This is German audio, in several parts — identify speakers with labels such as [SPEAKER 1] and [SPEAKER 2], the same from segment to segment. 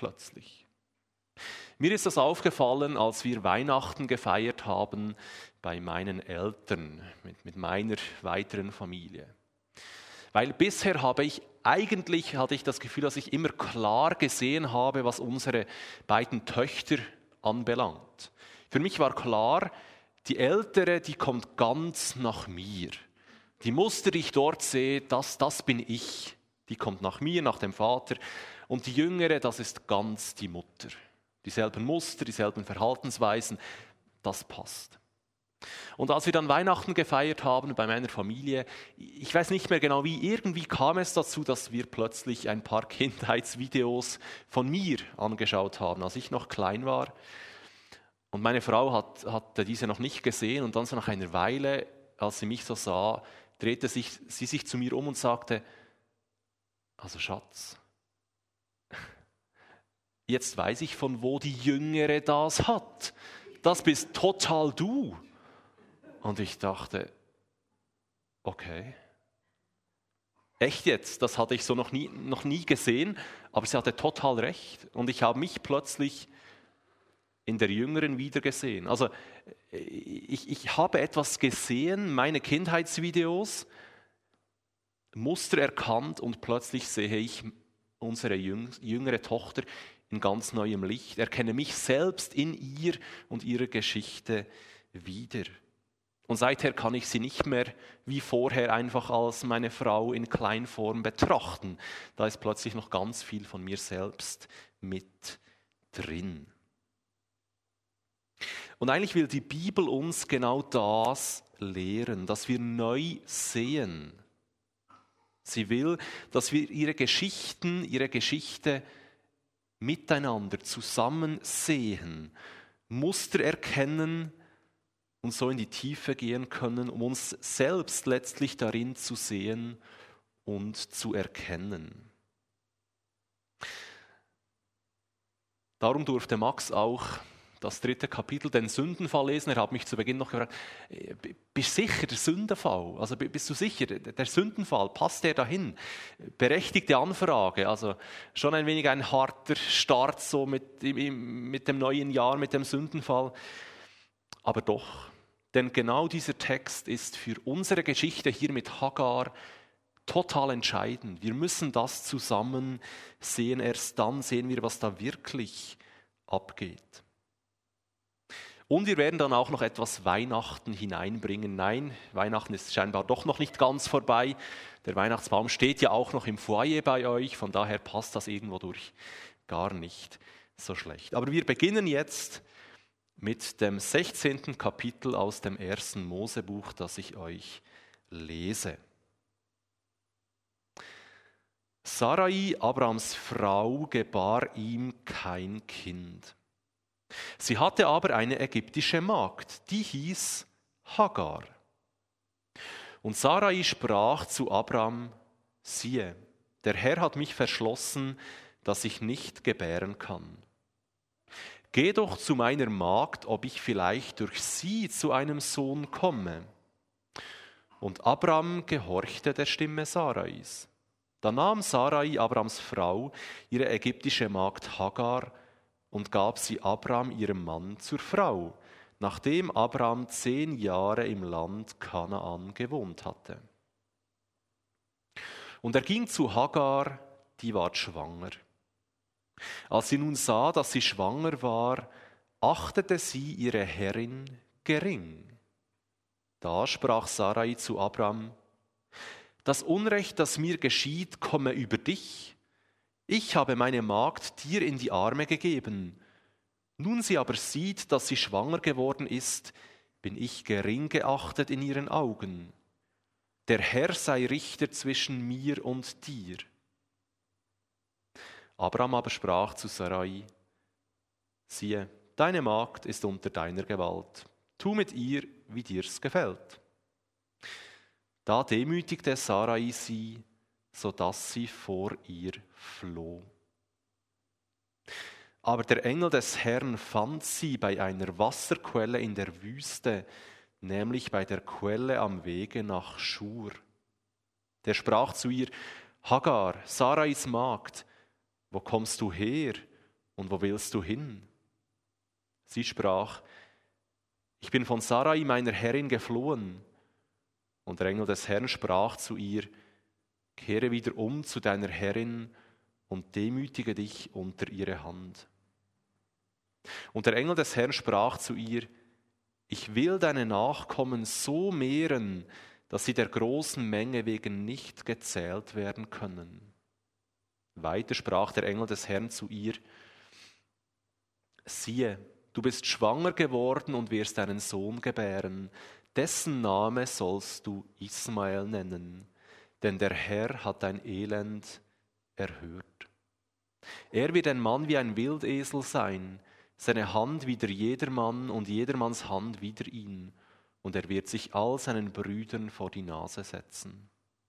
[SPEAKER 1] plötzlich. Mir ist das aufgefallen, als wir Weihnachten gefeiert haben bei meinen Eltern, mit meiner weiteren Familie. Weil bisher hatte ich das Gefühl, dass ich immer klar gesehen habe, was unsere beiden Töchter anbelangt. Für mich war klar, die Ältere, die kommt ganz nach mir. Die Muster, die ich dort sehe, das bin ich. Die kommt nach mir, nach dem Vater. Und die Jüngere, das ist ganz die Mutter. Dieselben Muster, dieselben Verhaltensweisen, das passt. Und als wir dann Weihnachten gefeiert haben bei meiner Familie, ich weiß nicht mehr genau wie, irgendwie kam es dazu, dass wir plötzlich ein paar Kindheitsvideos von mir angeschaut haben, als ich noch klein war. Und meine Frau hatte diese noch nicht gesehen und dann so nach einer Weile, als sie mich so sah, drehte sie sich zu mir um und sagte, also Schatz, jetzt weiß ich, von wo die Jüngere das hat. Das bist total du. Und ich dachte, okay, echt jetzt? Das hatte ich so noch nie gesehen, aber sie hatte total recht. Und ich habe mich plötzlich in der Jüngeren wiedergesehen. Also ich habe etwas gesehen, meine Kindheitsvideos, Muster erkannt und plötzlich sehe ich unsere jüngere Tochter in ganz neuem Licht, erkenne mich selbst in ihr und ihrer Geschichte wieder. Und seither kann ich sie nicht mehr wie vorher einfach als meine Frau in Kleinform betrachten. Da ist plötzlich noch ganz viel von mir selbst mit drin. Und eigentlich will die Bibel uns genau das lehren, dass wir neu sehen. Sie will, dass wir ihre Geschichte miteinander zusammen sehen, Muster erkennen und so in die Tiefe gehen können, um uns selbst letztlich darin zu sehen und zu erkennen. Darum durfte Max auch das 3. Kapitel, den Sündenfall lesen. Er hat mich zu Beginn noch gefragt, bist du sicher, der Sündenfall? Also bist du sicher, der Sündenfall, passt der dahin? Berechtigte Anfrage, also schon ein wenig ein harter Start so mit dem neuen Jahr, mit dem Sündenfall. Aber doch, denn genau dieser Text ist für unsere Geschichte hier mit Hagar total entscheidend. Wir müssen das zusammen sehen, erst dann sehen wir, was da wirklich abgeht. Und wir werden dann auch noch etwas Weihnachten hineinbringen. Nein, Weihnachten ist scheinbar doch noch nicht ganz vorbei. Der Weihnachtsbaum steht ja auch noch im Foyer bei euch, von daher passt das irgendwo durch gar nicht so schlecht. Aber wir beginnen jetzt mit dem 16. Kapitel aus dem 1. Mosebuch, das ich euch lese. Sarai, Abrahams Frau, gebar ihm kein Kind. Sie hatte aber eine ägyptische Magd, die hieß Hagar. Und Sarai sprach zu Abram, siehe, der Herr hat mich verschlossen, dass ich nicht gebären kann. Geh doch zu meiner Magd, ob ich vielleicht durch sie zu einem Sohn komme. Und Abram gehorchte der Stimme Sarais. Da nahm Sarai, Abrams Frau, ihre ägyptische Magd Hagar, und gab sie Abram, ihrem Mann, zur Frau, nachdem Abram 10 Jahre im Land Kanaan gewohnt hatte. Und er ging zu Hagar, die ward schwanger. Als sie nun sah, dass sie schwanger war, achtete sie ihre Herrin gering. Da sprach Sarai zu Abram, das Unrecht, das mir geschieht, komme über dich. Ich habe meine Magd dir in die Arme gegeben. Nun sie aber sieht, dass sie schwanger geworden ist, bin ich gering geachtet in ihren Augen. Der Herr sei Richter zwischen mir und dir. Abram aber sprach zu Sarai, siehe, deine Magd ist unter deiner Gewalt. Tu mit ihr, wie dir's gefällt. Da demütigte Sarai sie, sodass sie vor ihr floh. Aber der Engel des Herrn fand sie bei einer Wasserquelle in der Wüste, nämlich bei der Quelle am Wege nach Schur. Der sprach zu ihr, Hagar, Sarais Magd, wo kommst du her und wo willst du hin? Sie sprach: Ich bin von Sarai, meiner Herrin, geflohen. Und der Engel des Herrn sprach zu ihr: Kehre wieder um zu deiner Herrin und demütige dich unter ihre Hand. Und der Engel des Herrn sprach zu ihr: Ich will deine Nachkommen so mehren, dass sie der großen Menge wegen nicht gezählt werden können. Weiter sprach der Engel des Herrn zu ihr: Siehe, du bist schwanger geworden und wirst einen Sohn gebären, dessen Name sollst du Ismael nennen, denn der Herr hat dein Elend erhört. Er wird ein Mann wie ein Wildesel sein, seine Hand wider jedermann und jedermanns Hand wider ihn, und er wird sich all seinen Brüdern vor die Nase setzen.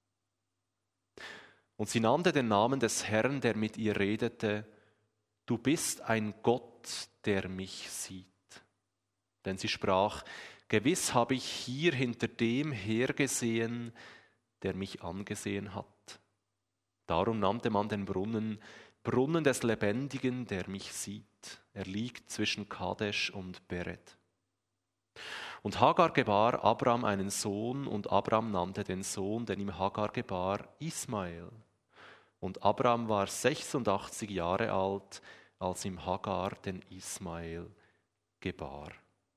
[SPEAKER 1] Und sie nannte den Namen des Herrn, der mit ihr redete: Du bist ein Gott, der mich sieht. Denn sie sprach: Gewiss habe ich hier hinter dem hergesehen, der mich angesehen hat. Darum nannte man den Brunnen Brunnen des Lebendigen, der mich sieht. Er liegt zwischen Kadesh und Beret. Und Hagar gebar Abram einen Sohn, und Abram nannte den Sohn, den ihm Hagar gebar, Ismael. Und Abram war 86 Jahre alt, als ihm Hagar den Ismael gebar.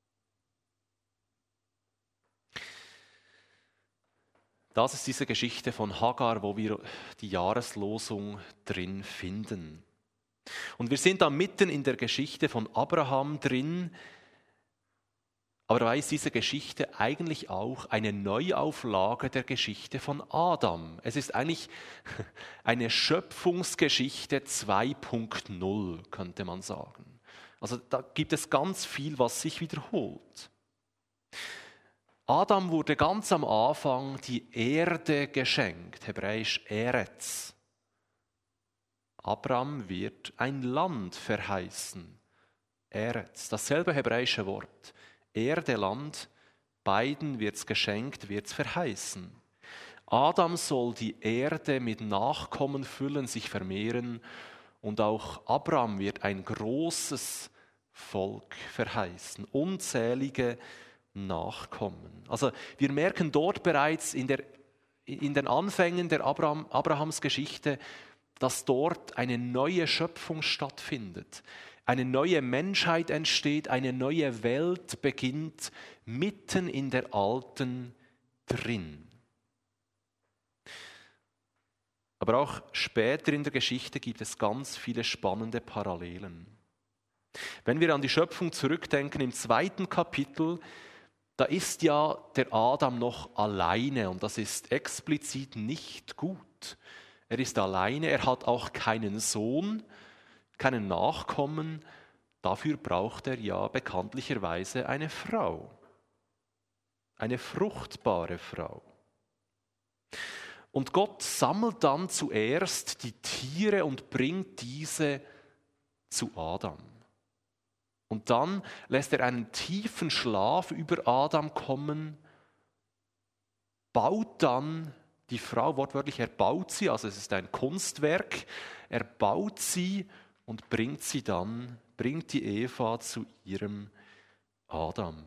[SPEAKER 1] Das ist diese Geschichte von Hagar, wo wir die Jahreslosung drin finden. Und wir sind da mitten in der Geschichte von Abraham drin, aber dabei ist diese Geschichte eigentlich auch eine Neuauflage der Geschichte von Adam. Es ist eigentlich eine Schöpfungsgeschichte 2.0, könnte man sagen. Also da gibt es ganz viel, was sich wiederholt. Adam wurde ganz am Anfang die Erde geschenkt, hebräisch Eretz. Abram wird ein Land verheißen, Eretz, dasselbe hebräische Wort. Erde, Land, beiden wird's geschenkt, wird's verheißen. Adam soll die Erde mit Nachkommen füllen, sich vermehren, und auch Abram wird ein großes Volk verheißen, unzählige Nachkommen. Also wir merken dort bereits in den Anfängen der Abrahams Geschichte, dass dort eine neue Schöpfung stattfindet. Eine neue Menschheit entsteht, eine neue Welt beginnt mitten in der alten drin. Aber auch später in der Geschichte gibt es ganz viele spannende Parallelen. Wenn wir an die Schöpfung zurückdenken, im 2. Kapitel, da ist ja der Adam noch alleine, und das ist explizit nicht gut. Er ist alleine, er hat auch keinen Sohn, keinen Nachkommen. Dafür braucht er ja bekanntlicherweise eine Frau, eine fruchtbare Frau. Und Gott sammelt dann zuerst die Tiere und bringt diese zu Adam. Und dann lässt er einen tiefen Schlaf über Adam kommen, baut dann die Frau, wortwörtlich, er baut sie, also es ist ein Kunstwerk, er baut sie und bringt die Eva zu ihrem Adam.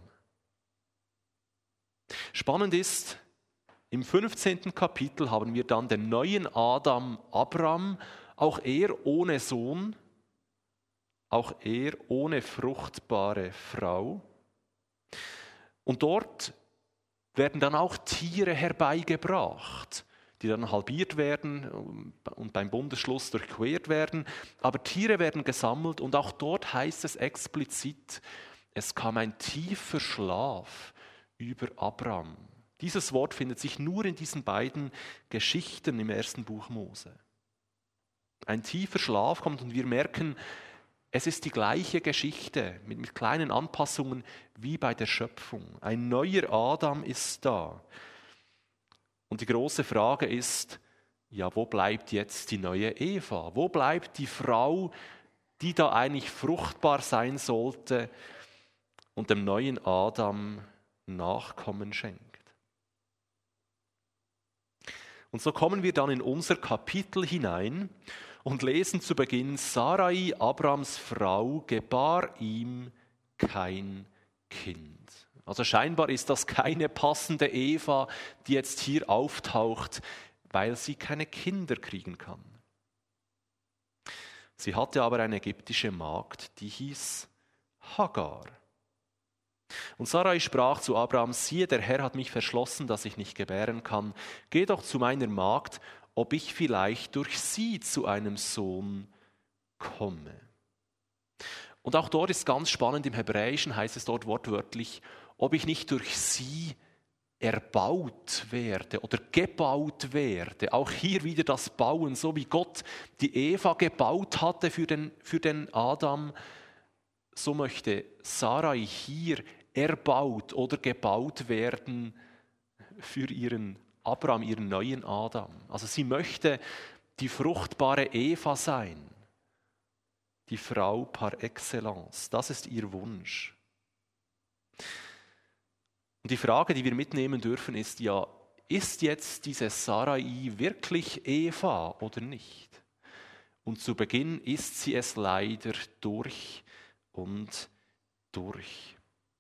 [SPEAKER 1] Spannend ist, im 15. Kapitel haben wir dann den neuen Adam, Abram, auch er ohne Sohn, auch er ohne fruchtbare Frau. Und dort werden dann auch Tiere herbeigebracht, die dann halbiert werden und beim Bundesschluss durchquert werden. Aber Tiere werden gesammelt, und auch dort heißt es explizit, es kam ein tiefer Schlaf über Abram. Dieses Wort findet sich nur in diesen beiden Geschichten im 1. Buch Mose. Ein tiefer Schlaf kommt, und wir merken, es ist die gleiche Geschichte mit kleinen Anpassungen wie bei der Schöpfung. Ein neuer Adam ist da. Und die große Frage ist, ja, wo bleibt jetzt die neue Eva? Wo bleibt die Frau, die da eigentlich fruchtbar sein sollte und dem neuen Adam Nachkommen schenkt? Und so kommen wir dann in unser Kapitel hinein. und lesen zu Beginn, Sarai, Abrams Frau, gebar ihm kein Kind. Also scheinbar ist das keine passende Eva, die jetzt hier auftaucht, weil sie keine Kinder kriegen kann. Sie hatte aber eine ägyptische Magd, die hieß Hagar. Und Sarai sprach zu Abraham, siehe, der Herr hat mich verschlossen, dass ich nicht gebären kann. Geh doch zu meiner Magd, ob ich vielleicht durch sie zu einem Sohn komme. Und auch dort ist ganz spannend, im Hebräischen heißt es dort wortwörtlich, ob ich nicht durch sie erbaut werde oder gebaut werde. Auch hier wieder das Bauen, so wie Gott die Eva gebaut hatte für den Adam, so möchte Sarai hier erbaut oder gebaut werden für ihren Abraham, ihren neuen Adam. Also sie möchte die fruchtbare Eva sein, die Frau par excellence. Das ist ihr Wunsch. Und die Frage, die wir mitnehmen dürfen, ist ja, ist jetzt diese Sarai wirklich Eva oder nicht? Und zu Beginn ist sie es leider durch und durch.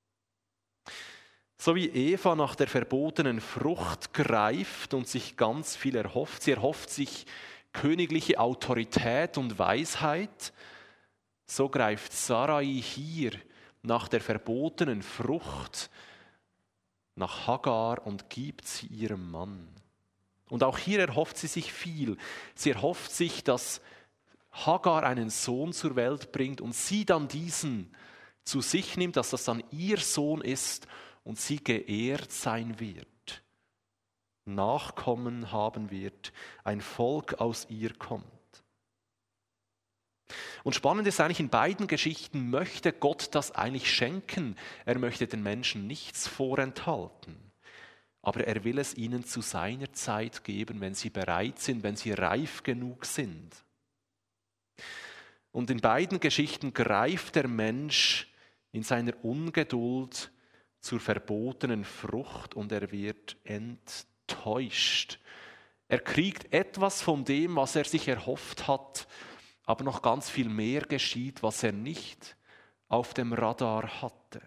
[SPEAKER 1] So wie Eva nach der verbotenen Frucht greift und sich ganz viel erhofft, sie erhofft sich königliche Autorität und Weisheit, so greift Sarai hier nach der verbotenen Frucht nach Hagar und gibt sie ihrem Mann. Und auch hier erhofft sie sich viel. Sie erhofft sich, dass Hagar einen Sohn zur Welt bringt und sie dann diesen zu sich nimmt, dass das dann ihr Sohn ist und sie geehrt sein wird, Nachkommen haben wird, ein Volk aus ihr kommt. Und spannend ist eigentlich, in beiden Geschichten möchte Gott das eigentlich schenken. Er möchte den Menschen nichts vorenthalten. Aber er will es ihnen zu seiner Zeit geben, wenn sie bereit sind, wenn sie reif genug sind. Und in beiden Geschichten greift der Mensch in seiner Ungeduld zur verbotenen Frucht und er wird enttäuscht. Er kriegt etwas von dem, was er sich erhofft hat, aber noch ganz viel mehr geschieht, was er nicht auf dem Radar hatte.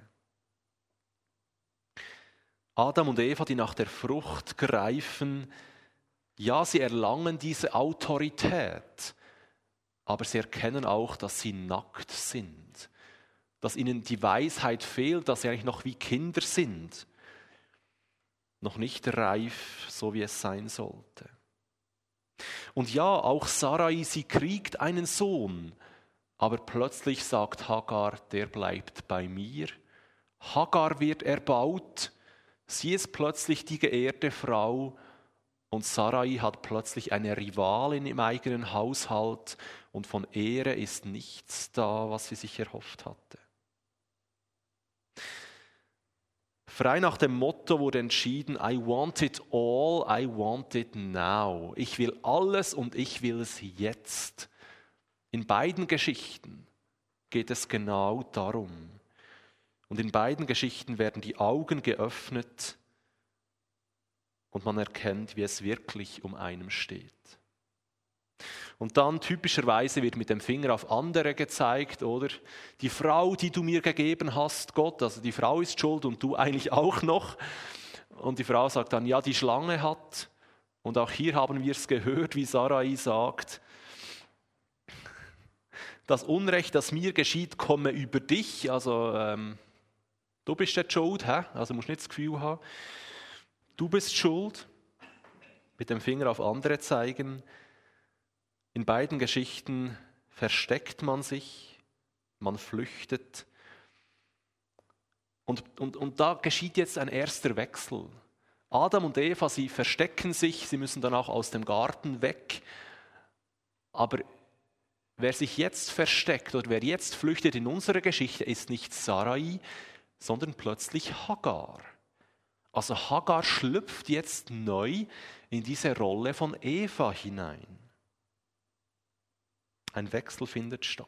[SPEAKER 1] Adam und Eva, die nach der Frucht greifen, ja, sie erlangen diese Autorität, aber sie erkennen auch, dass sie nackt sind, dass ihnen die Weisheit fehlt, dass sie eigentlich noch wie Kinder sind, noch nicht reif, so wie es sein sollte. Und ja, auch Sarai, sie kriegt einen Sohn, aber plötzlich sagt Hagar, der bleibt bei mir. Hagar wird erbaut, sie ist plötzlich die geehrte Frau und Sarai hat plötzlich eine Rivalin im eigenen Haushalt und von Ehre ist nichts da, was sie sich erhofft hatte. Frei nach dem Motto wurde entschieden, I want it all, I want it now. Ich will alles und ich will es jetzt. In beiden Geschichten geht es genau darum. Und in beiden Geschichten werden die Augen geöffnet und man erkennt, wie es wirklich um einem steht. Und dann typischerweise wird mit dem Finger auf andere gezeigt, oder? Die Frau, die du mir gegeben hast, Gott, also die Frau ist schuld und du eigentlich auch noch. Und die Frau sagt dann, ja, die Schlange hat. Und auch hier haben wir es gehört, wie Sarai sagt, das Unrecht, das mir geschieht, komme über dich. Also du bist jetzt schuld, also musst nicht das Gefühl haben, du bist schuld. Mit dem Finger auf andere zeigen. In beiden Geschichten versteckt man sich, man flüchtet. Und da geschieht jetzt ein erster Wechsel. Adam und Eva, sie verstecken sich, sie müssen dann auch aus dem Garten weg. Aber wer sich jetzt versteckt oder wer jetzt flüchtet in unserer Geschichte, ist nicht Sarai, sondern plötzlich Hagar. Also Hagar schlüpft jetzt neu in diese Rolle von Eva hinein. Ein Wechsel findet statt.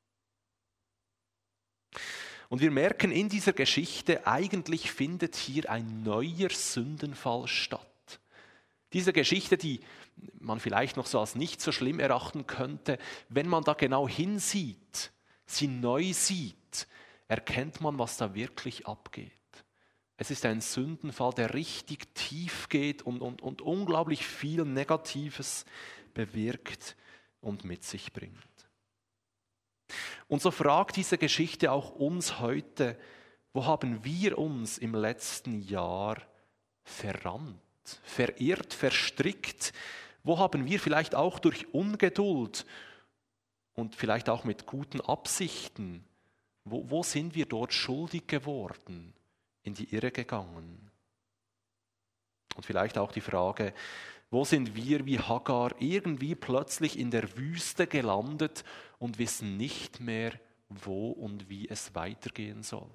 [SPEAKER 1] Und wir merken in dieser Geschichte, eigentlich findet hier ein neuer Sündenfall statt. Diese Geschichte, die man vielleicht noch so als nicht so schlimm erachten könnte, wenn man da genau hinsieht, sie neu sieht, erkennt man, was da wirklich abgeht. Es ist ein Sündenfall, der richtig tief geht und unglaublich viel Negatives bewirkt und mit sich bringt. Und so fragt diese Geschichte auch uns heute, wo haben wir uns im letzten Jahr verrannt, verirrt, verstrickt? Wo haben wir vielleicht auch durch Ungeduld und vielleicht auch mit guten Absichten, wo sind wir dort schuldig geworden, in die Irre gegangen? Und vielleicht auch die Frage, wo sind wir wie Hagar irgendwie plötzlich in der Wüste gelandet und wissen nicht mehr, wo und wie es weitergehen soll?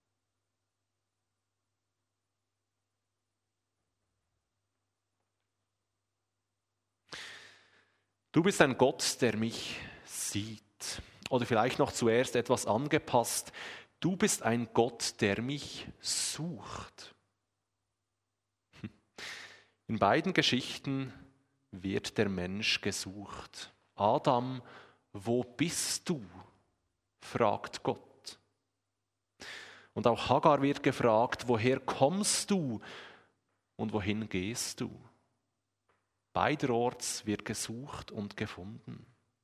[SPEAKER 1] Du bist ein Gott, der mich sieht. Oder vielleicht noch zuerst etwas angepasst. Du bist ein Gott, der mich sucht. In beiden Geschichten wird der Mensch gesucht. Adam, wo bist du? Fragt Gott. Und auch Hagar wird gefragt, woher kommst du und wohin gehst du? Beiderorts wird gesucht und gefunden.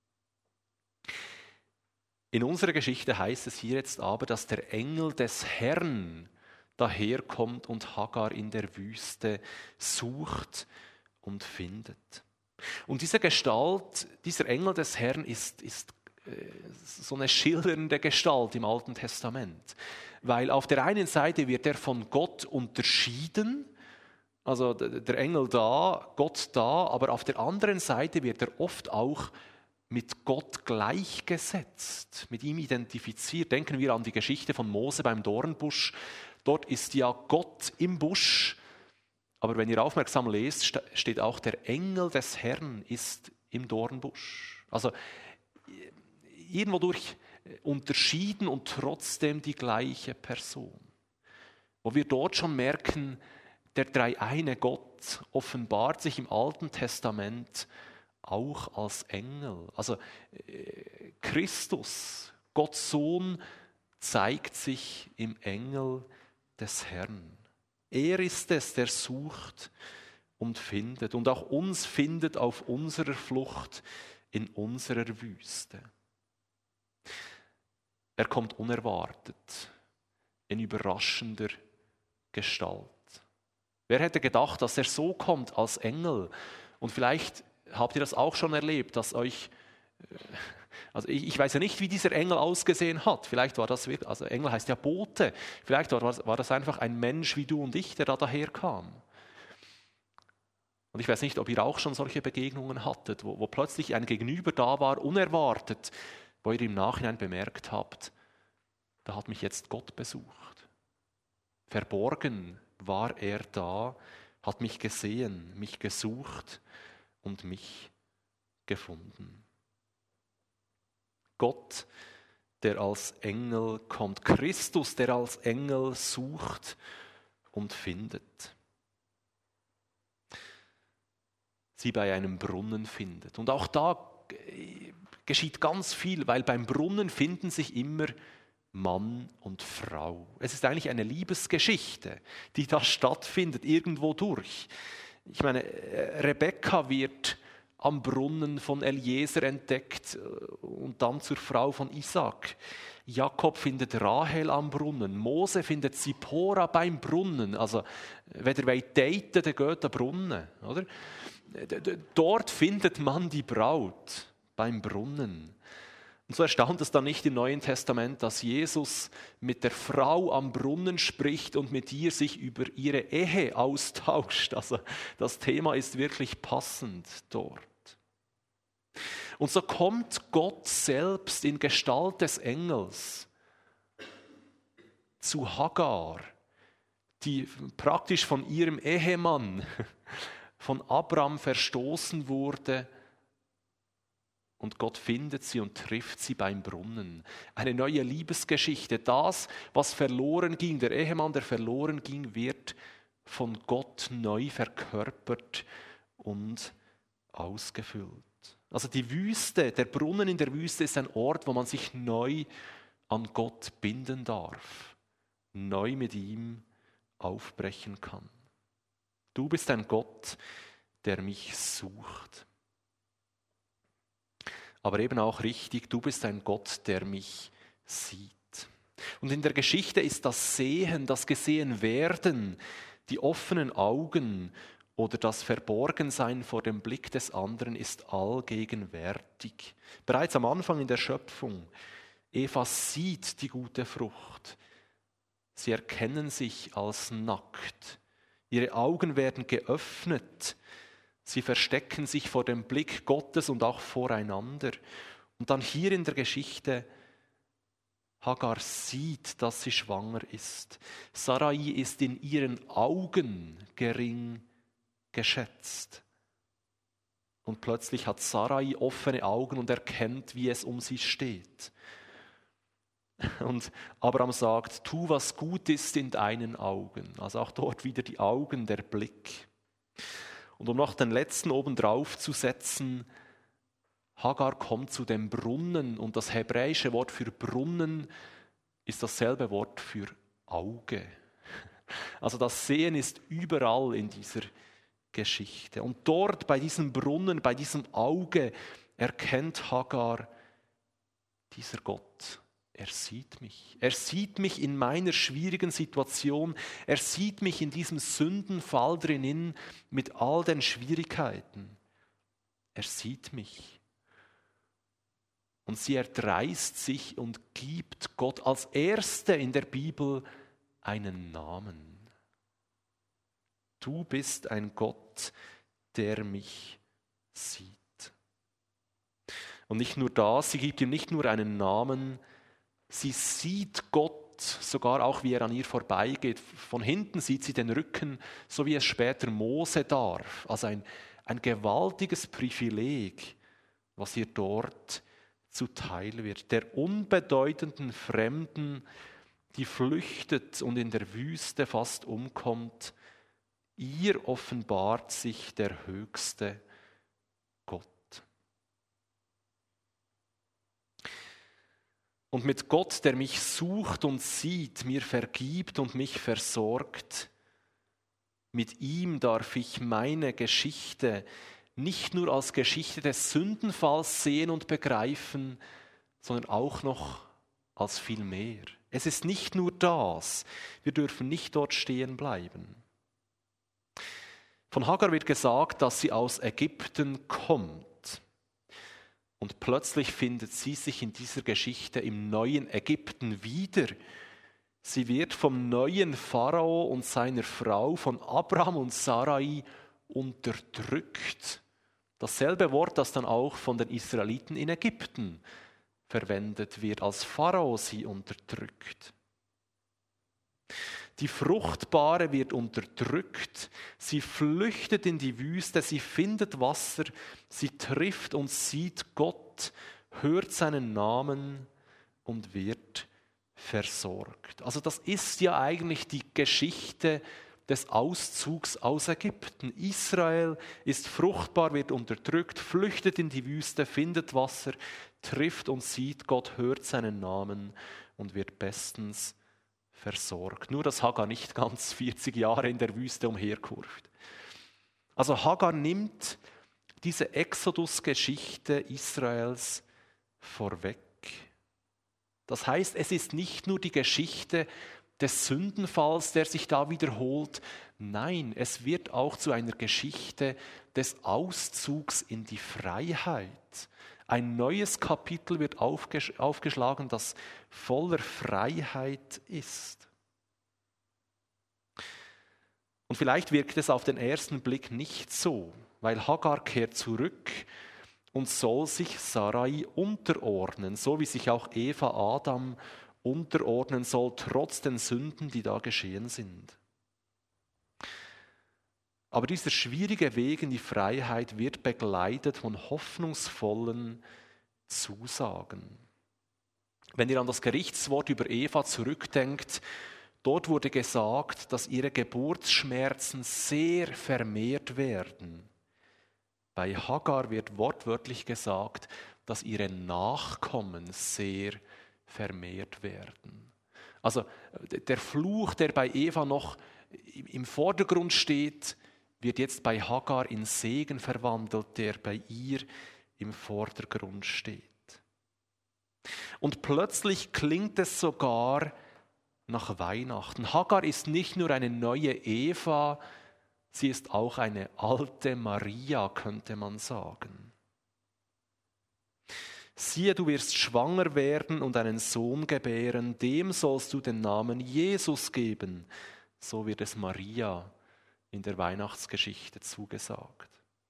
[SPEAKER 1] In unserer Geschichte heißt es hier jetzt aber, dass der Engel des Herrn daherkommt und Hagar in der Wüste sucht und findet. Und diese Gestalt, dieser Engel des Herrn ist so eine schildernde Gestalt im Alten Testament. Weil auf der einen Seite wird er von Gott unterschieden, also der Engel da, Gott da, aber auf der anderen Seite wird er oft auch mit Gott gleichgesetzt, mit ihm identifiziert. Denken wir an die Geschichte von Mose beim Dornbusch. Dort ist ja Gott im Busch, aber wenn ihr aufmerksam lest, steht auch der Engel des Herrn ist im Dornbusch. Also irgendwo durch unterschieden und trotzdem die gleiche Person. Wo wir dort schon merken, der dreieine Gott offenbart sich im Alten Testament auch als Engel. Also Christus, Gottes Sohn, zeigt sich im Engel des Herrn. Er ist es, der sucht und findet und auch uns findet auf unserer Flucht in unserer Wüste. Er kommt unerwartet, in überraschender Gestalt. Wer hätte gedacht, dass er so kommt als Engel? Und vielleicht habt ihr das auch schon erlebt, dass euch, also ich weiß ja nicht, wie dieser Engel ausgesehen hat. Vielleicht war das, also Engel heißt ja Bote, vielleicht war das einfach ein Mensch wie du und ich, der da daherkam. Und ich weiß nicht, ob ihr auch schon solche Begegnungen hattet, wo plötzlich ein Gegenüber da war, unerwartet, wo ihr im Nachhinein bemerkt habt, da hat mich jetzt Gott besucht. Verborgen war er da, hat mich gesehen, mich gesucht und mich gefunden. Gott, der als Engel kommt, Christus, der als Engel sucht und findet. Sie bei einem Brunnen findet. Und auch da geschieht ganz viel, weil beim Brunnen finden sich immer Mann und Frau. Es ist eigentlich eine Liebesgeschichte, die da stattfindet, irgendwo durch. Ich meine, Rebekka wird am Brunnen von Eliezer entdeckt und dann zur Frau von Isaac. Jakob findet Rahel am Brunnen. Mose findet Zippora beim Brunnen. Also, wenn ihr wollt daten, dann geht der Brunnen, oder? Dort findet man die Braut beim Brunnen. Und so erstaunt es dann nicht im Neuen Testament, dass Jesus mit der Frau am Brunnen spricht und mit ihr sich über ihre Ehe austauscht. Also das Thema ist wirklich passend dort. Und so kommt Gott selbst in Gestalt des Engels zu Hagar, die praktisch von ihrem Ehemann, von Abraham verstoßen wurde. Und Gott findet sie und trifft sie beim Brunnen. Eine neue Liebesgeschichte. Das, was verloren ging, der Ehemann, der verloren ging, wird von Gott neu verkörpert und ausgefüllt. Also die Wüste, der Brunnen in der Wüste ist ein Ort, wo man sich neu an Gott binden darf, neu mit ihm aufbrechen kann. Du bist ein Gott, der mich sucht. Aber eben auch richtig, du bist ein Gott, der mich sieht. Und in der Geschichte ist das Sehen, das Gesehenwerden, die offenen Augen oder das Verborgensein vor dem Blick des anderen ist allgegenwärtig. Bereits am Anfang in der Schöpfung, Eva sieht die gute Frucht. Sie erkennen sich als nackt. Ihre Augen werden geöffnet. Sie verstecken sich vor dem Blick Gottes und auch voreinander. Und dann hier in der Geschichte, Hagar sieht, dass sie schwanger ist. Sarai ist in ihren Augen gering geschätzt. Und plötzlich hat Sarai offene Augen und erkennt, wie es um sie steht. Und Abraham sagt, tu, was gut ist in deinen Augen. Also auch dort wieder die Augen, der Blick. Und um noch den letzten obendrauf zu setzen, Hagar kommt zu dem Brunnen und das hebräische Wort für Brunnen ist dasselbe Wort für Auge. Also das Sehen ist überall in dieser Geschichte. Und dort bei diesem Brunnen, bei diesem Auge erkennt Hagar, dieser Gott, er sieht mich. Er sieht mich in meiner schwierigen Situation. Er sieht mich in diesem Sündenfall drinnen mit all den Schwierigkeiten. Er sieht mich. Und sie erdreist sich und gibt Gott als Erste in der Bibel einen Namen. Du bist ein Gott, der mich sieht. Und nicht nur das, sie gibt ihm nicht nur einen Namen, sie sieht Gott, sogar auch wie er an ihr vorbeigeht. Von hinten sieht sie den Rücken, so wie es später Mose darf. Also ein gewaltiges Privileg, was ihr dort zuteil wird. Der unbedeutenden Fremden, die flüchtet und in der Wüste fast umkommt, ihr offenbart sich der höchste Gott. Und mit Gott, der mich sucht und sieht, mir vergibt und mich versorgt, mit ihm darf ich meine Geschichte nicht nur als Geschichte des Sündenfalls sehen und begreifen, sondern auch noch als viel mehr. Es ist nicht nur das, wir dürfen nicht dort stehen bleiben. Von Hagar wird gesagt, dass sie aus Ägypten kommt. Und plötzlich findet sie sich in dieser Geschichte im neuen Ägypten wieder. Sie wird vom neuen Pharao und seiner Frau, von Abraham und Sarai, unterdrückt. Dasselbe Wort, das dann auch von den Israeliten in Ägypten verwendet wird, als Pharao sie unterdrückt. Die Fruchtbare wird unterdrückt, sie flüchtet in die Wüste, sie findet Wasser, sie trifft und sieht Gott, hört seinen Namen und wird versorgt. Also das ist ja eigentlich die Geschichte des Auszugs aus Ägypten. Israel ist fruchtbar, wird unterdrückt, flüchtet in die Wüste, findet Wasser, trifft und sieht Gott, hört seinen Namen und wird bestens versorgt. Nur, dass Hagar nicht ganz 40 Jahre in der Wüste umherkurft. Also Hagar nimmt diese Exodus-Geschichte Israels vorweg. Das heißt, es ist nicht nur die Geschichte des Sündenfalls, der sich da wiederholt. Nein, es wird auch zu einer Geschichte des Auszugs in die Freiheit. Ein neues Kapitel wird aufgeschlagen, das voller Freiheit ist. Und vielleicht wirkt es auf den ersten Blick nicht so, weil Hagar kehrt zurück und soll sich Sarai unterordnen, so wie sich auch Eva Adam unterordnen soll, trotz den Sünden, die da geschehen sind. Aber dieser schwierige Weg in die Freiheit wird begleitet von hoffnungsvollen Zusagen. Wenn ihr an das Gerichtswort über Eva zurückdenkt, dort wurde gesagt, dass ihre Geburtsschmerzen sehr vermehrt werden. Bei Hagar wird wortwörtlich gesagt, dass ihre Nachkommen sehr vermehrt werden. Also der Fluch, der bei Eva noch im Vordergrund steht, wird jetzt bei Hagar in Segen verwandelt, der bei ihr im Vordergrund steht. Und plötzlich klingt es sogar nach Weihnachten. Hagar ist nicht nur eine neue Eva, sie ist auch eine alte Maria, könnte man sagen. Siehe, du wirst schwanger werden und einen Sohn gebären, dem sollst du den Namen Jesus geben. So wird es Maria in der Weihnachtsgeschichte zugesagt.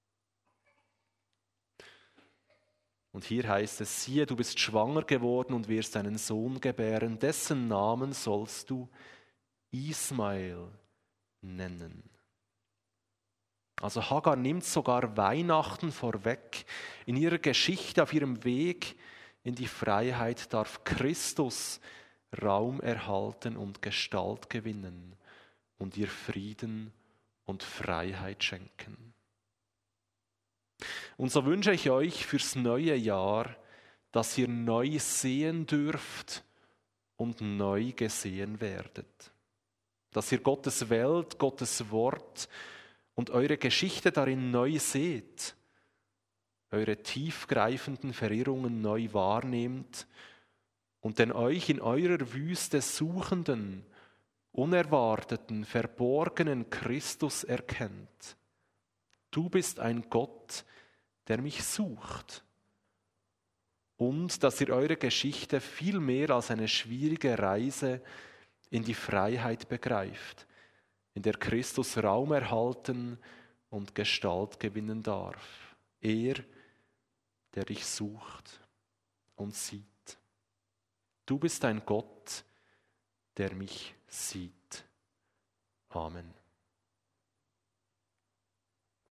[SPEAKER 1] Und hier heißt es, siehe, du bist schwanger geworden und wirst einen Sohn gebären, dessen Namen sollst du Ismael nennen. Also Hagar nimmt sogar Weihnachten vorweg. In ihrer Geschichte, auf ihrem Weg in die Freiheit darf Christus Raum erhalten und Gestalt gewinnen und ihr Frieden und Freiheit schenken. Und so wünsche ich euch fürs neue Jahr, dass ihr neu sehen dürft und neu gesehen werdet. Dass ihr Gottes Welt, Gottes Wort und eure Geschichte darin neu seht, eure tiefgreifenden Verirrungen neu wahrnehmt und den euch in eurer Wüste suchenden, unerwarteten, verborgenen Christus erkennt. Du bist ein Gott, der mich sucht. Und dass ihr eure Geschichte viel mehr als eine schwierige Reise in die Freiheit begreift, in der Christus Raum erhalten und Gestalt gewinnen darf. Er, der dich sucht und sieht. Du bist ein Gott, der mich sieht. Amen.